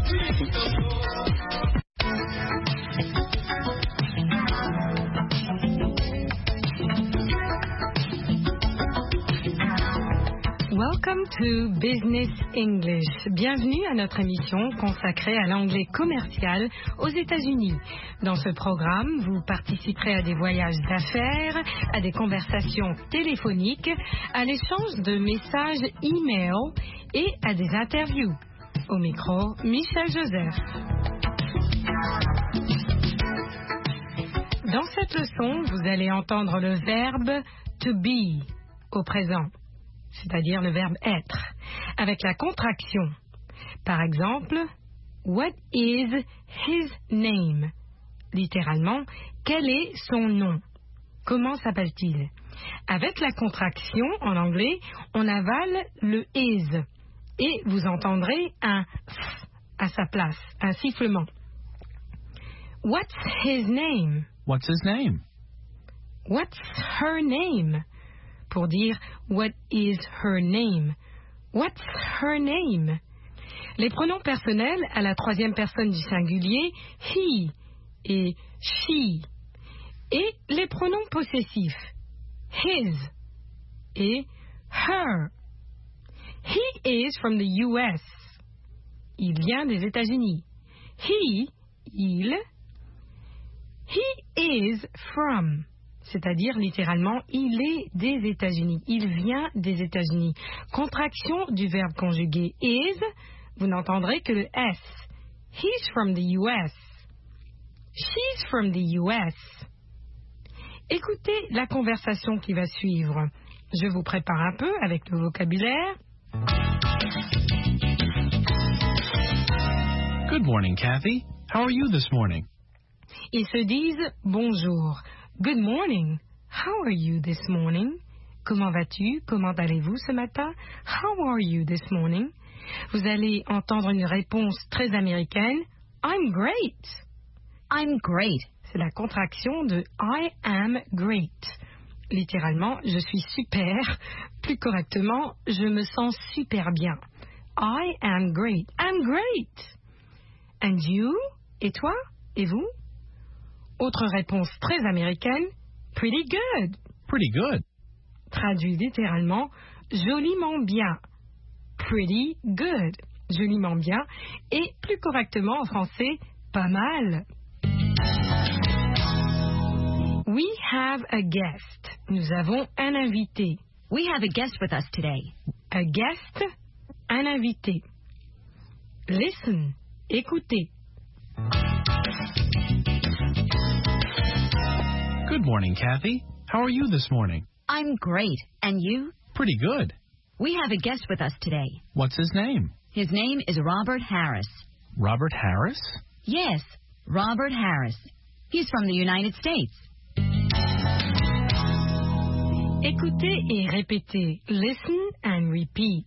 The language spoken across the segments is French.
Welcome to Business English. Bienvenue à notre émission consacrée à l'anglais commercial aux États-Unis. Dans ce programme, vous participerez à des voyages d'affaires, à des conversations téléphoniques, à l'échange de messages e-mail et à des interviews. Au micro, Michel Joseph. Dans cette leçon, vous allez entendre le verbe to be au présent, c'est-à-dire le verbe être, avec la contraction. Par exemple, what is his name? Littéralement, quel est son nom? Comment s'appelle-t-il? Avec la contraction, en anglais, on avale le is et vous entendrez un f à sa place, un sifflement. What's his name? What's his name? What's her name? Pour dire what is her name? What's her name? Les pronoms personnels à la troisième personne du singulier, he et she. Et les pronoms possessifs, his et her. He is from the US. Il vient des États-Unis. Il. He is from. C'est-à-dire, littéralement, il est des États-Unis. Il vient des États-Unis. Contraction du verbe conjugué is, vous n'entendrez que le S. He's from the US. She's from the US. Écoutez la conversation qui va suivre. Je vous prépare un peu avec le vocabulaire. Good morning, Kathy. How are you this morning? Ils se disent bonjour. Good morning. How are you this morning? Comment vas-tu? Comment allez-vous ce matin? How are you this morning? Vous allez entendre une réponse très américaine. I'm great. I'm great. C'est la contraction de I am great. Littéralement, je suis super. Plus correctement, je me sens super bien. I am great. I'm great. And you? Et toi? Et vous? Autre réponse très américaine, pretty good. Pretty good. Traduit littéralement, joliment bien. Pretty good. Joliment bien. Et plus correctement en français, pas mal. We have a guest. Nous avons un invité. We have a guest with us today. A guest, un invité. Listen, écoutez. Good morning, Kathy. How are you this morning? I'm great. And you? Pretty good. We have a guest with us today. What's his name? His name is Robert Harris. Robert Harris? Yes, Robert Harris. He's from the United States. Écoutez et répétez. Listen and repeat.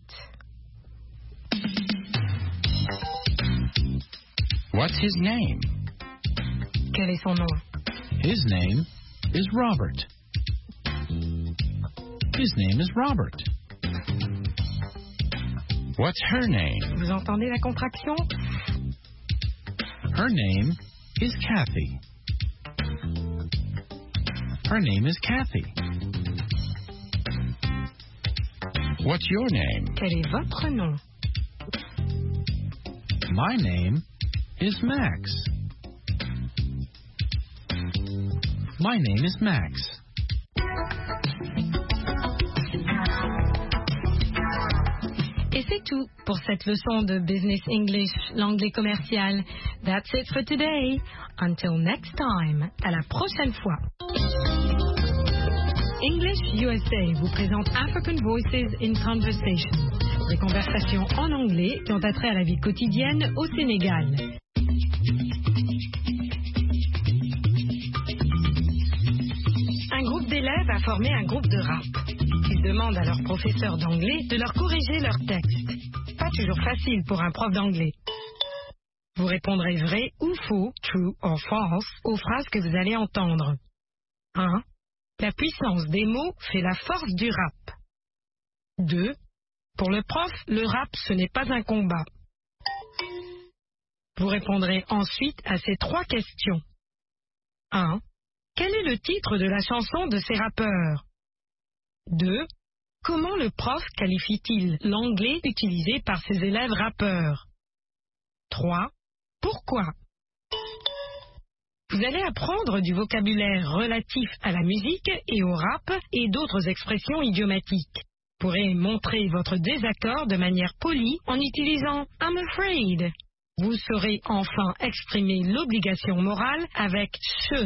What's his name? Quel est son nom? His name is Robert. His name is Robert. What's her name? Vous entendez la contraction? Her name is Kathy. Her name is Kathy. What's your name? Quel est votre nom? My name is Max. My name is Max. Et c'est tout pour cette leçon de Business English, l'anglais commercial. That's it for today. Until next time. À la prochaine fois. English USA vous présente African Voices in Conversation. Des conversations en anglais qui ont attrait à la vie quotidienne au Sénégal. Un groupe d'élèves a formé un groupe de rap. Ils demandent à leur professeur d'anglais de leur corriger leurs textes. Pas toujours facile pour un prof d'anglais. Vous répondrez vrai ou faux, true or false, aux phrases que vous allez entendre. 1. La puissance des mots fait la force du rap. 2. Pour le prof, le rap, ce n'est pas un combat. Vous répondrez ensuite à ces 3 questions. 1. Quel est le titre de la chanson de ces rappeurs? 2. Comment le prof qualifie-t-il l'anglais utilisé par ses élèves rappeurs? 3. Pourquoi? Vous allez apprendre du vocabulaire relatif à la musique et au rap et d'autres expressions idiomatiques. Vous pourrez montrer votre désaccord de manière polie en utilisant « I'm afraid ». Vous saurez enfin exprimer l'obligation morale avec « should ».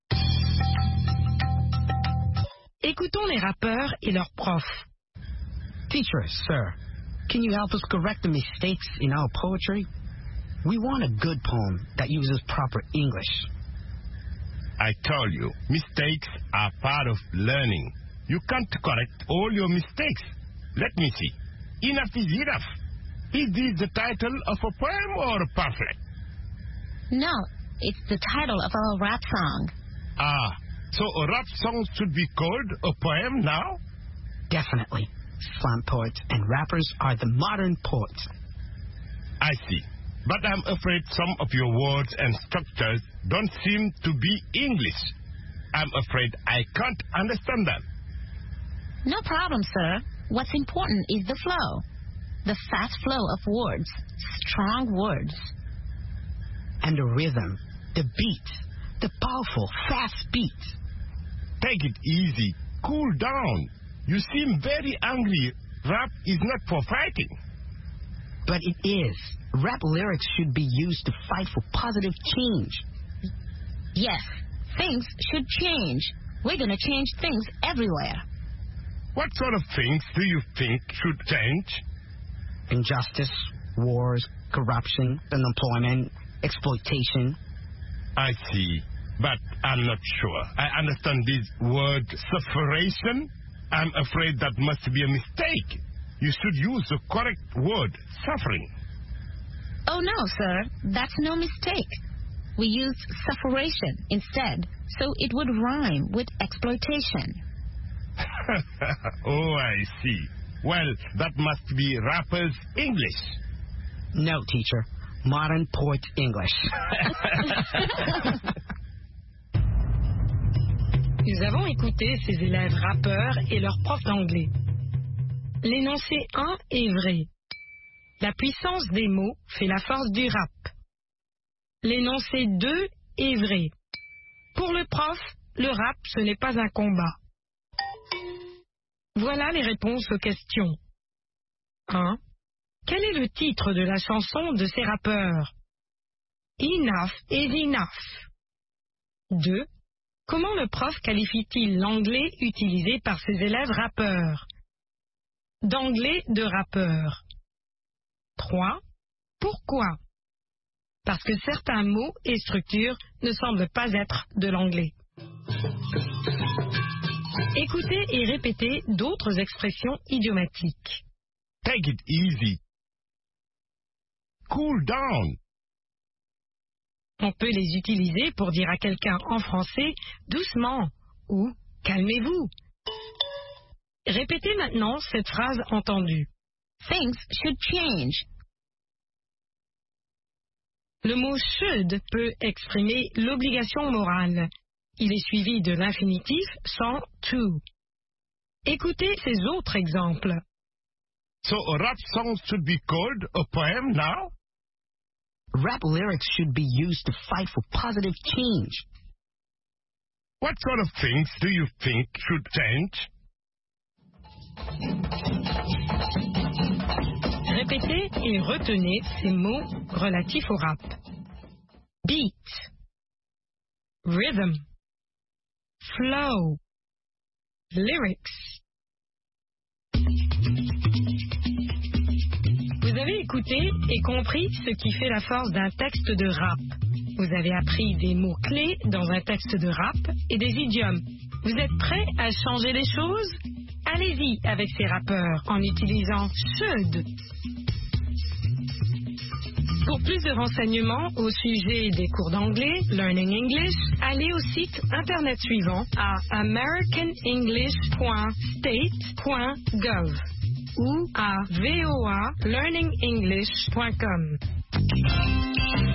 Écoutons les rappeurs et leurs profs. Teacher, sir, can you help us correct the mistakes in our poetry? We want a good poem that uses proper English. I told you, mistakes are part of learning. You can't correct all your mistakes. Let me see. Enough is enough. Is this the title of a poem or a pamphlet? No, it's the title of a rap song. Ah, so a rap song should be called a poem now? Definitely. Slam poets and rappers are the modern poets. I see. But I'm afraid some of your words and structures don't seem to be English. I'm afraid I can't understand them. No problem, sir. What's important is the flow. The fast flow of words. Strong words. And the rhythm, the beat, the powerful, fast beat. Take it easy. Cool down. You seem very angry. Rap is not for fighting. But it is. Rap lyrics should be used to fight for positive change. Yes, things should change. We're going to change things everywhere. What sort of things do you think should change? Injustice, wars, corruption, unemployment, exploitation. I see, but I'm not sure. I understand this word sufferation. I'm afraid that must be a mistake. You should use the correct word, suffering. Oh, no, sir. That's no mistake. We used sufferation instead, so it would rhyme with exploitation. Oh, I see. Well, that must be rappers' English. No, teacher. Modern poet English. Nous avons écouté ces élèves rappeurs et leurs profs d'anglais. L'énoncé 1 est vrai. La puissance des mots fait la force du rap. L'énoncé 2 est vrai. Pour le prof, le rap, ce n'est pas un combat. Voilà les réponses aux questions. 1. Quel est le titre de la chanson de ces rappeurs? Enough is enough. 2. Comment le prof qualifie-t-il l'anglais utilisé par ses élèves rappeurs? D'anglais de rappeur. 3. Pourquoi? Parce que certains mots et structures ne semblent pas être de l'anglais. Écoutez et répétez d'autres expressions idiomatiques. Take it easy. Cool down. On peut les utiliser pour dire à quelqu'un en français « doucement » ou « calmez-vous ». Répétez maintenant cette phrase entendue. Things should change. Le mot « should » peut exprimer l'obligation morale. Il est suivi de l'infinitif sans « to ». Écoutez ces autres exemples. So a rap song should be called a poem now? Rap lyrics should be used to fight for positive change. What sort of things do you think should change? Répétez et retenez ces mots relatifs au rap. Beat, rhythm, flow, lyrics. Vous avez écouté et compris ce qui fait la force d'un texte de rap. Vous avez appris des mots-clés dans un texte de rap et des idiomes. Vous êtes prêts à changer les choses? Allez-y avec ces rappeurs en utilisant should. Pour plus de renseignements au sujet des cours d'anglais, Learning English, allez au site internet suivant à americanenglish.state.gov ou à voalearningenglish.com.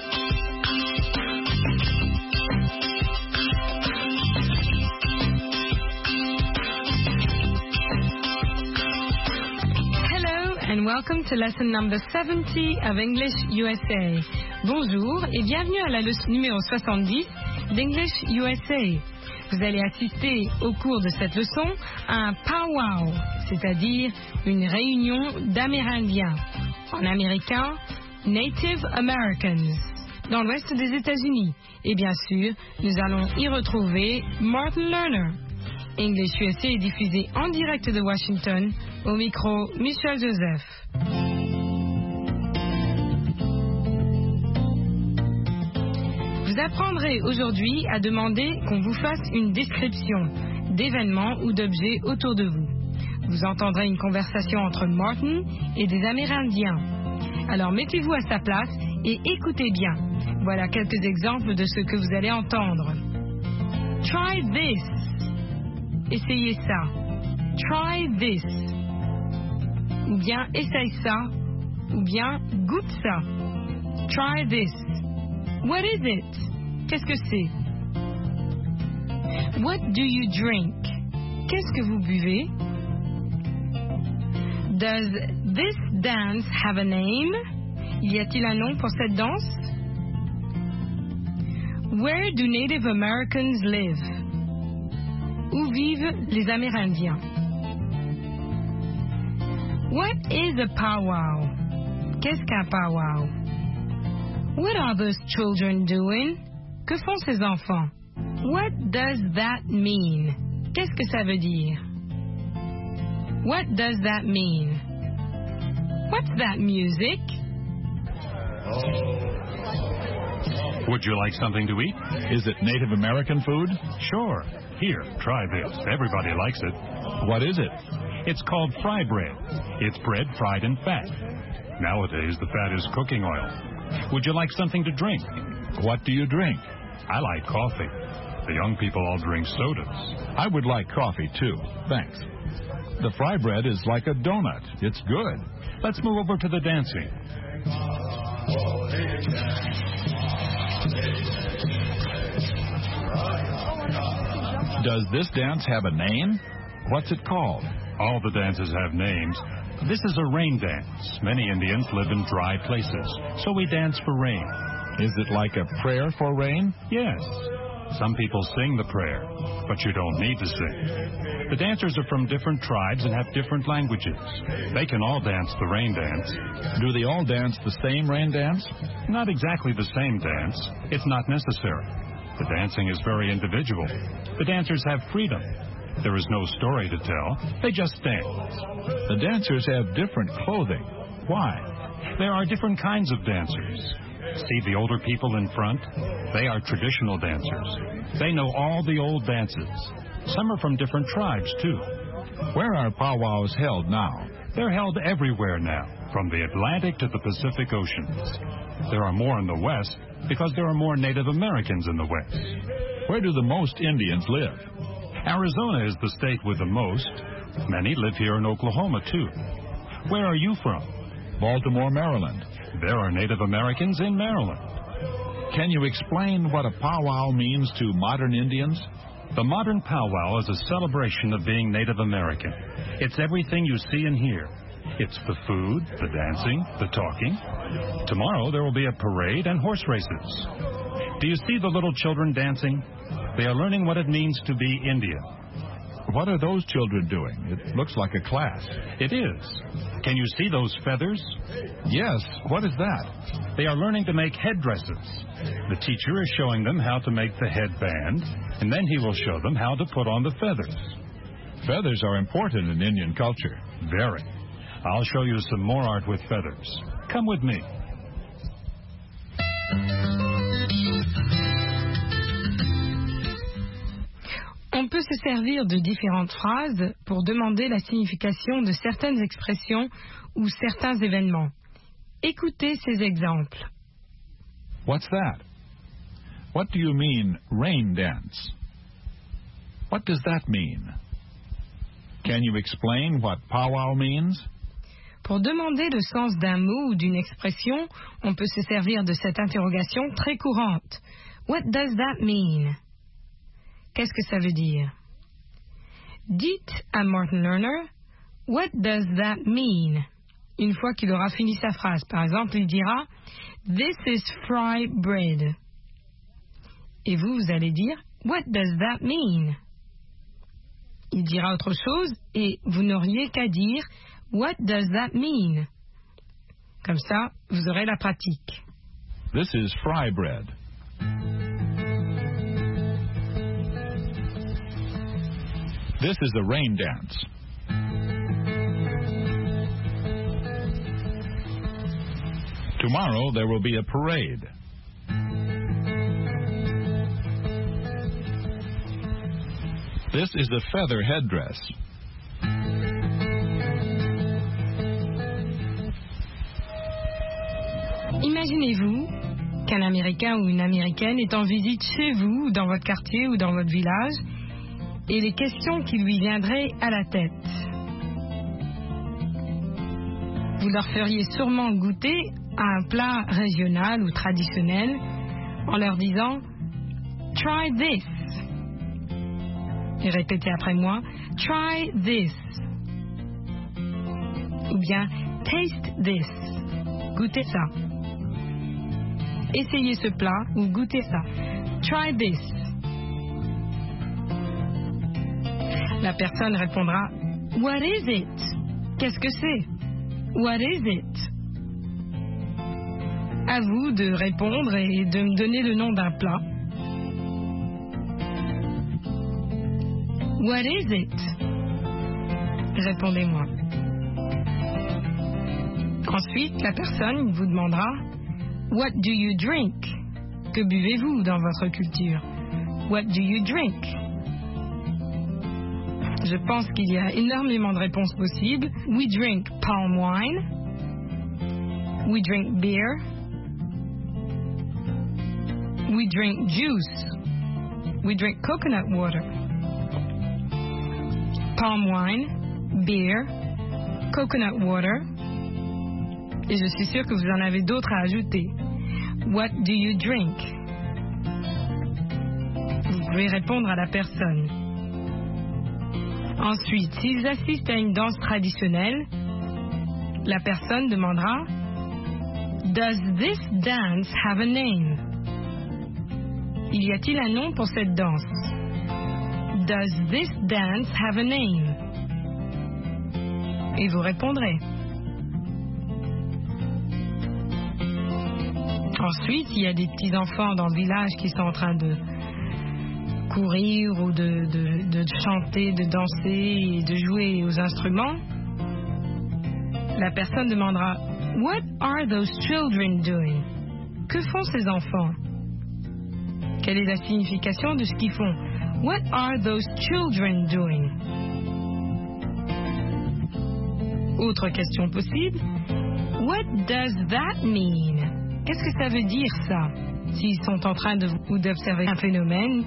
Welcome to lesson number 70 of English USA. Bonjour et bienvenue à la leçon numéro 70 d'English USA. Vous allez assister au cours de cette leçon à un powwow, c'est-à-dire une réunion d'Amérindiens. En américain, Native Americans, dans l'ouest des États-Unis. Et bien sûr, nous allons y retrouver Martin Lerner. English USA est diffusé en direct de Washington, au micro Michel Joseph. Vous apprendrez aujourd'hui à demander qu'on vous fasse une description d'événements ou d'objets autour de vous. Vous entendrez une conversation entre Martin et des Amérindiens. Alors mettez-vous à sa place et écoutez bien. Voilà quelques exemples de ce que vous allez entendre. Try this. Essayez ça. Try this. Ou bien essaye ça. Ou bien goûte ça. Try this. What is it? Qu'est-ce que c'est? What do you drink? Qu'est-ce que vous buvez? Does this dance have a name? Y a-t-il un nom pour cette danse? Where do Native Americans live? Où vivent les Amérindiens? What is a powwow? Qu'est-ce qu'un powwow? What are those children doing? Que font ces enfants? What does that mean? Qu'est-ce que ça veut dire? What does that mean? What's that music? Would you like something to eat? Is it Native American food? Sure. Here, try this. Everybody likes it. What is it? It's called fry bread. It's bread fried in fat. Nowadays, the fat is cooking oil. Would you like something to drink? What do you drink? I like coffee. The young people all drink sodas. I would like coffee, too. Thanks. The fry bread is like a donut. It's good. Let's move over to the dancing. Does this dance have a name? What's it called? All the dances have names. This is a rain dance. Many Indians live in dry places, so we dance for rain. Is it like a prayer for rain? Yes. Some people sing the prayer, but you don't need to sing. The dancers are from different tribes and have different languages. They can all dance the rain dance. Do they all dance the same rain dance? Not exactly the same dance. It's not necessary. The dancing is very individual. The dancers have freedom. There is no story to tell. They just dance. The dancers have different clothing. Why? There are different kinds of dancers. See the older people in front? They are traditional dancers. They know all the old dances. Some are from different tribes, too. Where are powwows held now? They're held everywhere now, from the Atlantic to the Pacific Oceans. There are more in the West because there are more Native Americans in the West. Where do the most Indians live? Arizona is the state with the most. Many live here in Oklahoma, too. Where are you from? Baltimore, Maryland. There are Native Americans in Maryland. Can you explain what a powwow means to modern Indians? The modern powwow is a celebration of being Native American. It's everything you see and hear. It's the food, the dancing, the talking. Tomorrow there will be a parade and horse races. Do you see the little children dancing? They are learning what it means to be Indian. What are those children doing? It looks like a class. It is. Can you see those feathers? Yes. What is that? They are learning to make headdresses. The teacher is showing them how to make the headband, and then he will show them how to put on the feathers. Feathers are important in Indian culture. Very. I'll show you some more art with feathers. Come with me. On peut se servir de différentes phrases pour demander la signification de certaines expressions ou certains événements. Écoutez ces exemples. What's that? What do you mean, rain dance? What does that mean? Can you explain what powwow means? Pour demander le sens d'un mot ou d'une expression, on peut se servir de cette interrogation très courante. What does that mean? Qu'est-ce que ça veut dire? Dites à Martin Lerner, what does that mean? une fois qu'il aura fini sa phrase. Par exemple, il dira « This is fry bread ». Et vous allez dire « What does that mean ?» Il dira autre chose et vous n'auriez qu'à dire « What does that mean ?» Comme ça, vous aurez la pratique. This is fry bread. This is a rain dance. Tomorrow there will be a parade. This is a feather headdress. Imaginez-vous qu'un Américain ou une Américaine est en visite chez vous, dans votre quartier ou dans votre village, et les questions qui lui viendraient à la tête. Vous leur feriez sûrement goûter à un plat régional ou traditionnel en leur disant « Try this ». Et répétez après moi « Try this ». Ou bien « Taste this ». Goûtez ça. Essayez ce plat ou goûtez ça. Try this. La personne répondra What is it? Qu'est-ce que c'est? What is it? À vous de répondre et de me donner le nom d'un plat. What is it? Répondez-moi. Ensuite, la personne vous demandera What do you drink? Que buvez-vous dans votre culture? What do you drink? Je pense qu'il y a énormément de réponses possibles. We drink palm wine. We drink beer. We drink juice. We drink coconut water. Palm wine, beer, coconut water. Et je suis sûre que vous en avez d'autres à ajouter. What do you drink? Vous pouvez répondre à la personne. Ensuite, s'ils assistent à une danse traditionnelle, la personne demandera Does this dance have a name? Y a-t-il un nom pour cette danse? Does this dance have a name? Et vous répondrez. Ensuite, il y a des petits enfants dans le village qui sont en train de courir ou de chanter, de danser et de jouer aux instruments. La personne demandera What are those children doing? Que font ces enfants? Quelle est la signification de ce qu'ils font? What are those children doing? Autre question possible. What does that mean? Qu'est-ce que ça veut dire, ça? S'ils sont en train d'observer un phénomène,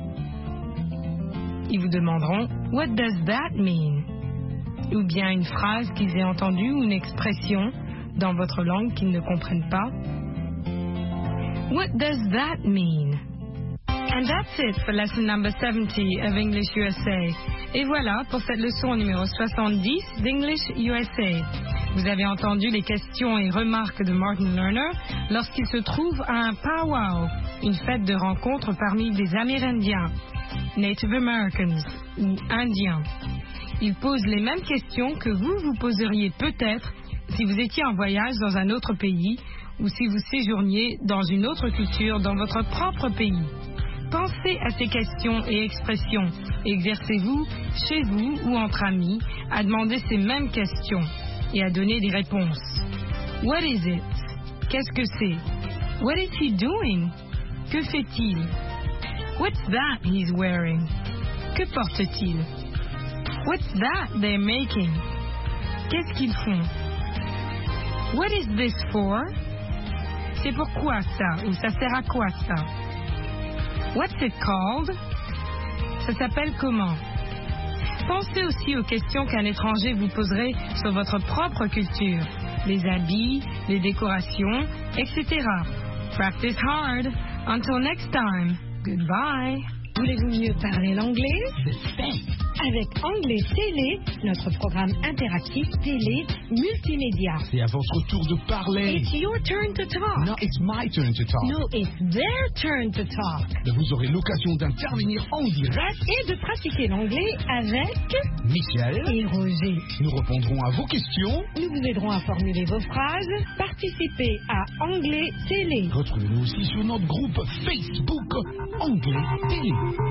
ils vous demanderont « What does that mean ?» ou bien une phrase qu'ils aient entendue ou une expression dans votre langue qu'ils ne comprennent pas. « What does that mean ?» And that's it for lesson number 70 of English USA. Et voilà pour cette leçon numéro 70 d'English USA. Vous avez entendu les questions et remarques de Martin Lerner lorsqu'il se trouve à un powwow, une fête de rencontre parmi des Amérindiens, Native Americans ou Indiens. Il pose les mêmes questions que vous poseriez peut-être si vous étiez en voyage dans un autre pays ou si vous séjourniez dans une autre culture dans votre propre pays. Pensez à ces questions et expressions. Exercez-vous, chez vous ou entre amis, à demander ces mêmes questions et à donner des réponses. What is it? Qu'est-ce que c'est? What is he doing? Que fait-il? What's that he's wearing? Que porte-t-il? What's that they're making? Qu'est-ce qu'ils font? What is this for? C'est pourquoi ça? Ou ça sert à quoi ça? What's it called? Ça s'appelle comment? Pensez aussi aux questions qu'un étranger vous poserait sur votre propre culture, les habits, les décorations, etc. Practice hard. Until next time. Goodbye. Voulez-vous mieux parler l'anglais? avec Anglais Télé, notre programme interactif télé multimédia. C'est à votre tour de parler. It's your turn to talk. No, it's my turn to talk. No, it's their turn to talk. Vous aurez l'occasion d'intervenir en direct Et de pratiquer l'anglais avec Michel et Roger. Nous répondrons à vos questions. Nous vous aiderons à formuler vos phrases. Participez à Anglais Télé. Retrouvez-nous aussi sur notre groupe Facebook Anglais Télé.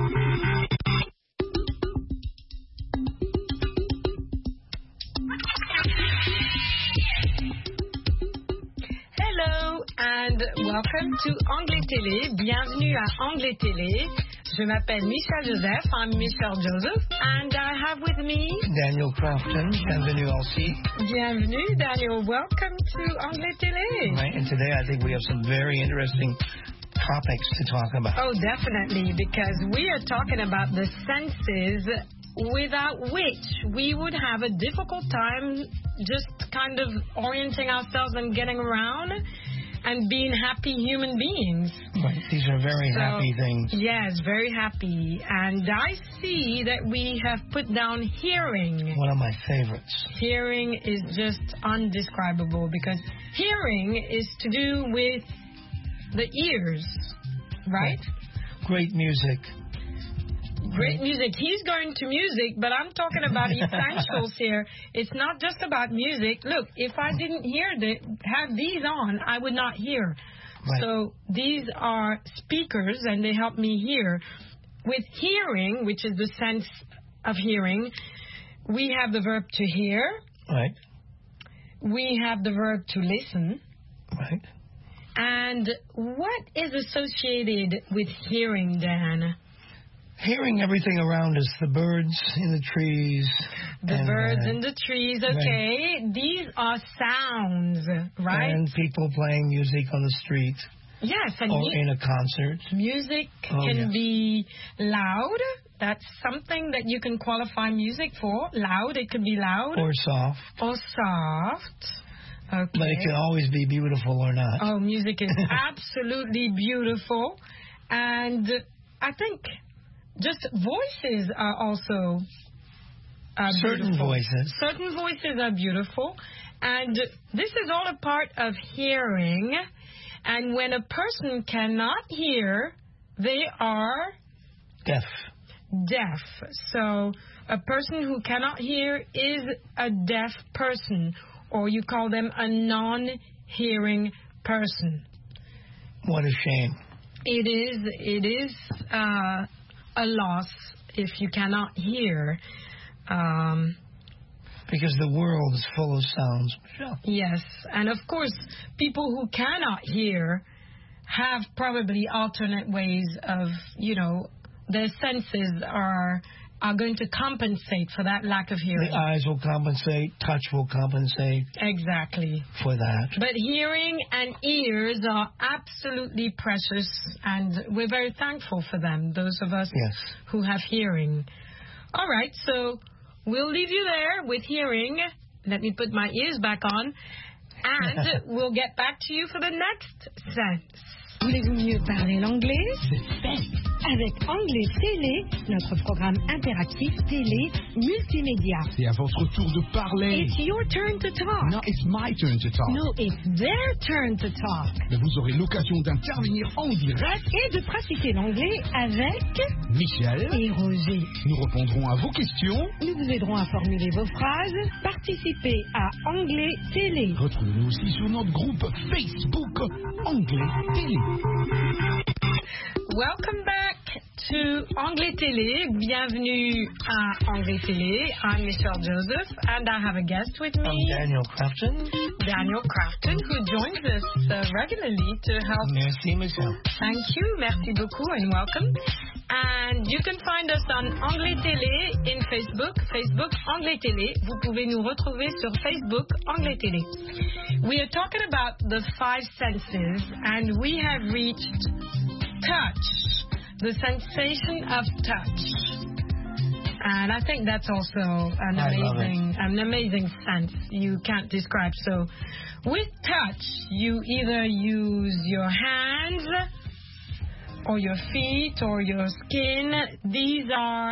Hello and welcome to Anglais Télé. Bienvenue à Anglais Télé. Je m'appelle Michel Joseph. I'm Michelle Joseph, and I have with me Daniel Crofton. Bienvenue aussi. Bienvenue, Daniel. Welcome to Anglais Télé. Right, and today I think we have some very interesting topics to talk about. Oh, definitely, because we are talking about the senses without which we would have a difficult time just kind of orienting ourselves and getting around and being happy human beings. Right, these are very happy things. Yes, very happy. And I see that we have put down hearing. One of my favorites. Hearing is just undescribable because hearing is to do with the ears, right? Great music. Great music. He's going to music, but I'm talking about essentials here. It's not just about music. Look, if I didn't have these on, I would not hear. Right. So these are speakers, and they help me hear. With hearing, which is the sense of hearing, we have the verb to hear. Right. We have the verb to listen. Right. And what is associated with hearing, Dan? Hearing everything around us, the birds in the trees. The birds in the trees, okay. Right. These are sounds, right? And people playing music on the street. Yes. And or in a concert. Music can be loud. That's something that you can qualify music for. Loud, it could be loud. Or soft. Or soft. Okay. But it can always be beautiful or not. Oh, music is absolutely beautiful. And I think just voices are also certain beautiful. voices. Certain voices are beautiful. And this is all a part of hearing. And when a person cannot hear, they are deaf. Deaf. So a person who cannot hear is a deaf person, or you call them a non-hearing person. What a shame. It is a loss if you cannot hear. Because the world is full of sounds. Michelle. Yes, and of course, people who cannot hear have probably alternate ways of, their senses are going to compensate for that lack of hearing. The eyes will compensate, touch will compensate. Exactly. For that. But hearing and ears are absolutely precious, and we're very thankful for them, those of us who have hearing. All right, so we'll leave you there with hearing. Let me put my ears back on, and we'll get back to you for the next sense. Voulez-vous mieux parler l'anglais? Avec Anglais Télé, notre programme interactif télé multimédia. C'est à votre tour de parler. It's your turn to talk. No, it's my turn to talk. No, it's their turn to talk. Vous aurez l'occasion d'intervenir en direct et de pratiquer l'anglais avec Michel et Roger. Nous répondrons à vos questions. Nous vous aiderons à formuler vos phrases. Participez à Anglais Télé. Retrouvez-nous aussi sur notre groupe Facebook Anglais Télé. Welcome back to Anglais Télé. Bienvenue à Anglais Télé. I'm Michelle Joseph, and I have a guest with me. I'm Daniel Crofton. Daniel Crofton, who joins us regularly to help. Merci, Michelle. Thank you. Merci beaucoup and welcome. And you can find us on Anglais Télé in Facebook. Facebook Anglais Télé. Vous pouvez nous retrouver sur Facebook Anglais Télé. We are talking about the five senses, and we have reached touch, the sensation of touch. And I think that's also an amazing sense you can't describe. So with touch, you either use your hands or your feet or your skin. These are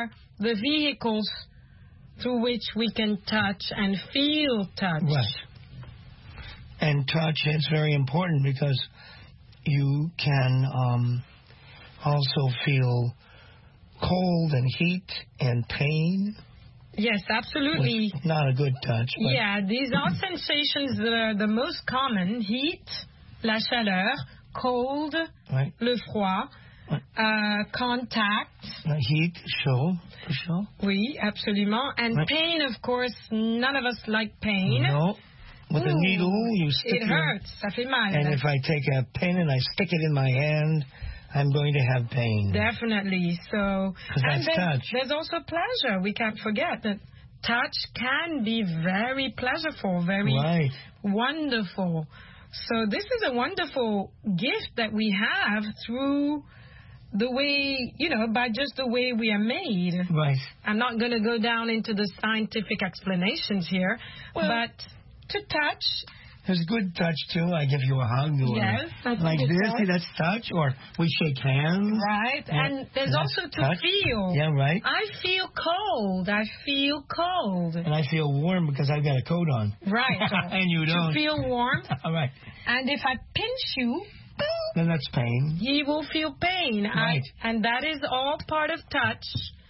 the vehicles through which we can touch and feel touch. Right. And touch is very important because you can also feel cold and heat and pain. Yes, absolutely. Which is not a good touch. But Yeah, these are sensations that are the most common. Heat, la chaleur, cold, right. le froid, contact. Heat, chaud, for sure. Oui, absolument. And Right. pain, of course, none of us like pain. No. With a Ooh, needle, you stick it hurts. Ça fait mal. And if I take a pin and I stick it in my hand, I'm going to have pain. Definitely. So, 'Cause and that's then touch. there's also pleasure. We can't forget that touch can be very pleasurable, very Right. wonderful. So this is a wonderful gift that we have through the way, by just the way we are made. Right. I'm not going to go down into the scientific explanations here, but to touch. There's good touch, too. I give you a hug. Or Yes, that's like good this. touch. See, that's touch. Or we shake hands. Right. Yeah, And there's that's also to touch. feel. Yeah, right. I feel cold. I feel cold. And I feel warm because I've got a coat on. Right. So And you don't. to feel warm. All right. And if I pinch you, Then that's pain. you will feel pain. Right. And that is all part of touch.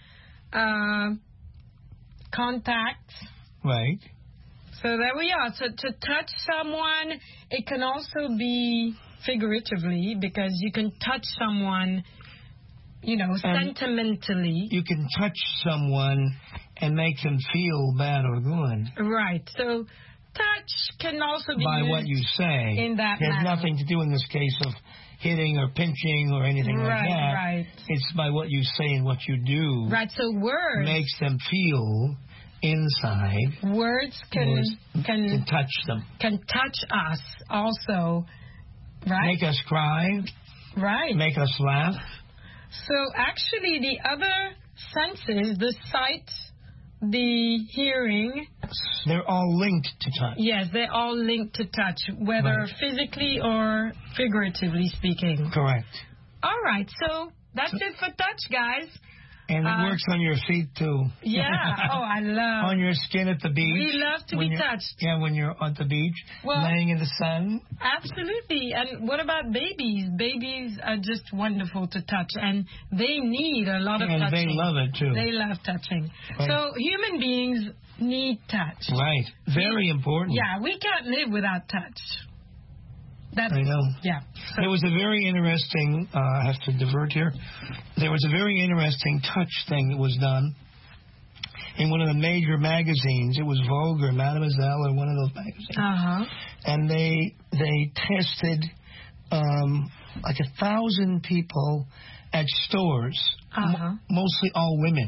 Contact. Right. So there we are. So to touch someone, it can also be figuratively because you can touch someone, sentimentally. You can touch someone and make them feel bad or good. Right. So touch can also be By used what you say. in that There's manner. nothing to do in this case of hitting or pinching or anything like Right, that. right. It's by what you say and what you do. Right. So words. Makes them feel inside. Words can touch them. Can touch us also, right? Make us cry. Right. Make us laugh. So actually the other senses, the sight, the hearing, they're all linked to touch. yes, they're all linked to touch, whether Right. physically or figuratively speaking. Correct. All right, so that's it for touch, guys. And it works on your feet too. Yeah. Oh, I love. On your skin at the beach. We love to when be you're- touched. Yeah, when you're at the beach, Well- laying in the sun. Absolutely. And what about babies? Babies are just wonderful to touch, and they need a lot of And touching. they love it too. They love touching. Right. So human beings need touch. Right. Very important. Yeah, we can't live without touch. That's, I know. Yeah. So, There was a very interesting, I have to divert here. There was a very interesting touch thing that was done in one of the major magazines. It was Vogue or Mademoiselle or one of those magazines. uh-huh. And they tested like 1,000 people at stores, Uh-huh. mostly all women,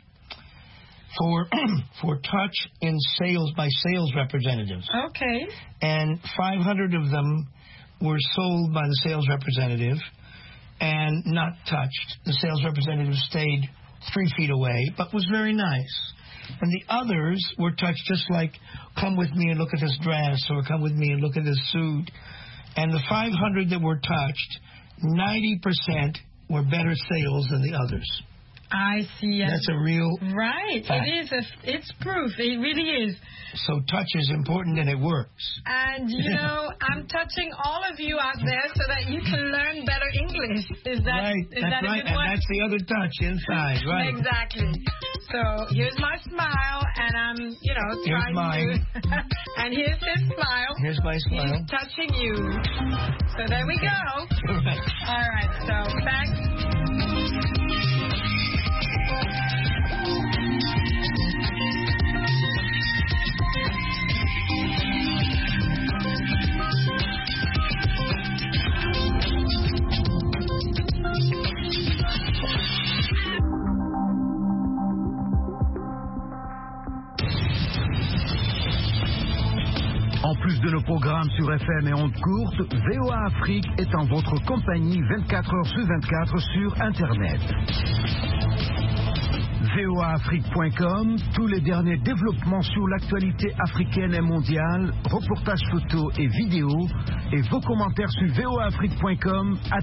for touch in sales by sales representatives. Okay. And 500 of them were sold by the sales representative and not touched. The sales representative stayed 3 feet away, but was very nice. And the others were touched just like, come with me and look at this dress, or come with me and look at this suit. And the 500 that were touched, 90% were better sales than the others. I see. That's a real Right. fact. It is. It's proof. It really is. So touch is important and it works. And, I'm touching all of you out there so that you can learn better English. Is that Right, is that's that a right. good And one? that's the other touch inside, right? Exactly. So here's my smile, and I'm, trying mine. to. And here's his smile. Here's my smile. He's touching you. So there we go. Right. All right. So thanks. En plus de nos programmes sur FM et ondes courtes, VOA Afrique est en votre compagnie 24 heures sur 24 sur Internet. VOAAfrique.com, tous les derniers développements sur l'actualité africaine et mondiale, reportages photos et vidéos, et vos commentaires sur VOAAfrique.com.